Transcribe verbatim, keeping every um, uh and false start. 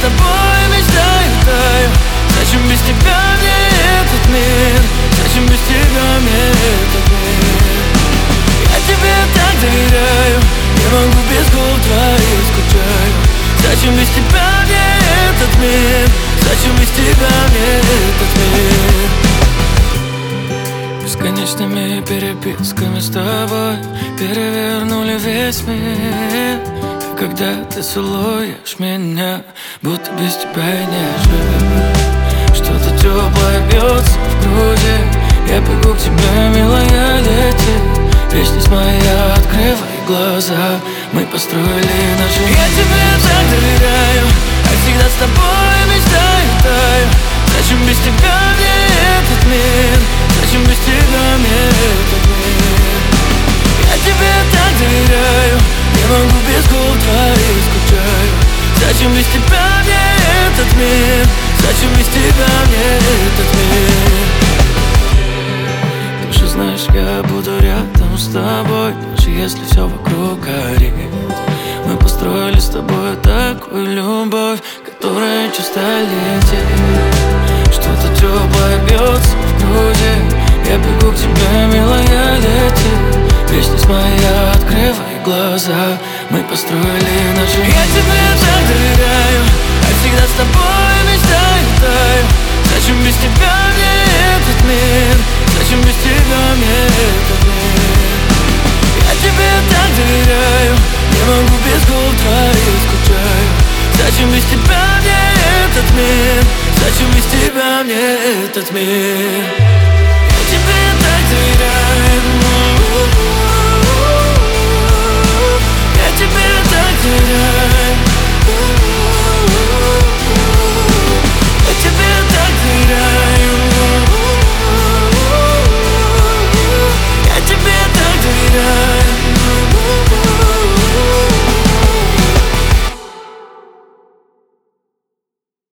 тобой мечтаю, таю. Зачем без тебя мне этот мир? Зачем без тебя мне этот мир? Я тебе так доверяю, не могу без губ твоих, скучаю. Зачем без тебя мне этот мир? Зачем без тебя мне этот мир? Бесконечными переписками с тобой перевернули весь мир. И когда ты целуешь меня, будто без тебя я не жив. Что-то теплое бьется в груди, я бегу к тебе, милая, лети. Вечность моя, открывай глаза, мы построили нашу жизнь. Я тебе так доверяю, а всегда с тобой мечтаю, таю. Зачем без тебя мне этот мир? Зачем без тебя мне этот мир? Я тебе так доверяю, не могу без губ твоих, скучаю. Зачем без тебя мне этот мир? Зачем без тебя мне этот мир? Ты же знаешь, я буду рядом с тобой, даже если все вокруг горит. Мы построили с тобой такую любовь, которая чувство летит. Что-то теплое бьется в груди, я бегу к тебе, милая, лети. Вечность моя, открывай глаза, мы построили нашу жизнь. Я тебе так доверяю, а всегда с тобой мечтаю, таю. Зачем без тебя мне этот мир? Зачем без тебя мне этот мир? Я тебе так доверяю, не могу без губ твоих, скучаю. Зачем без тебя мне этот мир? Зачем без тебя мне этот мир?